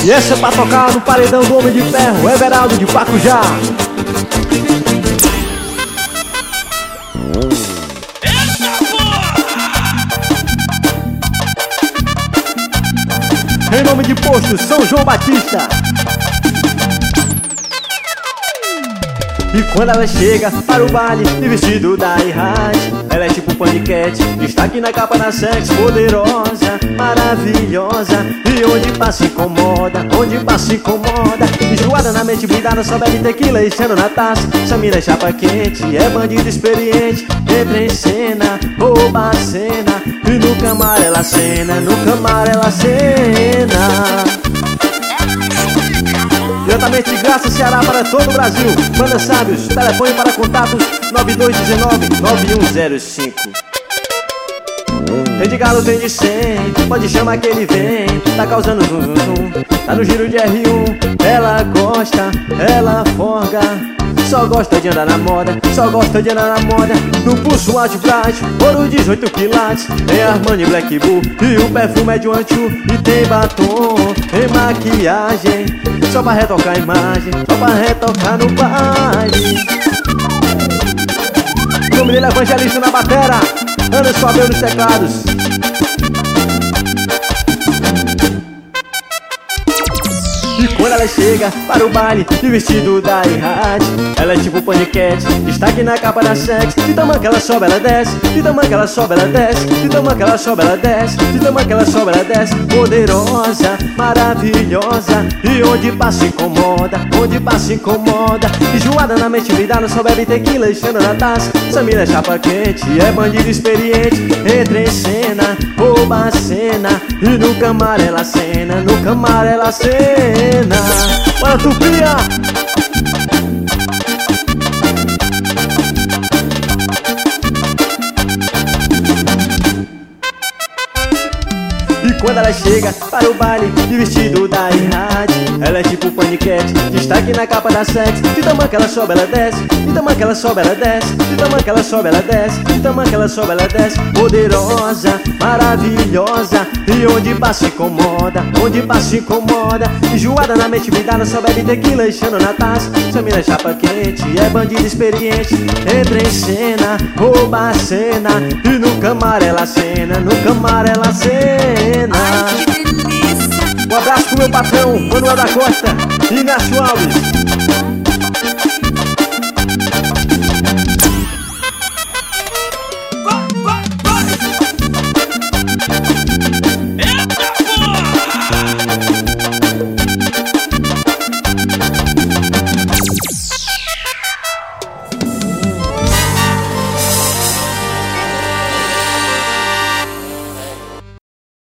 E essa é pra tocar no paredão do Homem de Ferro, Everaldo de Pacujá. Em nome de Posto São João Batista. E quando ela chega para o baile de vestido da Irrad, ela é tipo paniquete, destaque na capa da Sex, poderosa, maravilhosa. E onde passa incomoda, onde passa incomoda. Enjoada na mente, blindada, só bebe tequila e enchendo na taça. Essa mina é chapa quente, é bandido experiente. Entra em cena, rouba a cena. E no camar ela cena, no camar ela cena. Diretamente de Graça, Ceará, para todo o Brasil. Banda Sábios, telefone para contatos 9219-9105. Tem de galo, tem de 100, pode chamar que ele vem. Tá causando zum zum zum, tá no giro de R1. Ela gosta, ela forga, só gosta de andar na moda, só gosta de andar na moda. No pulso Alt Bright, ouro 18 quilates. Tem Armani Black Bull e o perfume é de One Two. E tem batom, tem maquiagem, só pra retocar a imagem, só pra retocar no baile. O nome dele é Evangelista na batera, Anderson Abel nos teclados. E quando ela chega para o baile de vestido da Irrad, ela é tipo paniquete, destaque na capa da Sex. De tamanho que ela sobe, ela desce, de tamanho que ela sobe, ela desce, de tamanho que ela sobe, ela desce, de tamanho que ela sobe, ela desce. Poderosa, maravilhosa, e onde passa incomoda, onde passa incomoda. Enjoada na mente, lidada, só bebe tequila enchendo na taça. Essa mina é chapa quente, é bandido experiente. Entra em cena, rouba a cena. E no camar ela cena, no camar ela cena. Bora, Tupia! E quando ela chega para o baile de vestido da Irrad, ela é tipo paniquete, destaque na capa da Sex. De tamanho que ela sobe, ela desce, de tamanho que ela sobe, ela desce, de tamanho que ela sobe, ela desce, de tamanho que ela sobe, ela desce. Poderosa, maravilhosa, e onde passa incomoda, onde passa incomoda. Enjoada na mente, blindada, só bebe tequila enchendo na taça. Essa mina é chapa quente, é bandido experiente. Entra em cena, rouba a cena. E no camar ela cena, no camar ela cena. Ai, que delícia! Um abraço pro meu patrão, Manuel da Costa e Inácio Alves.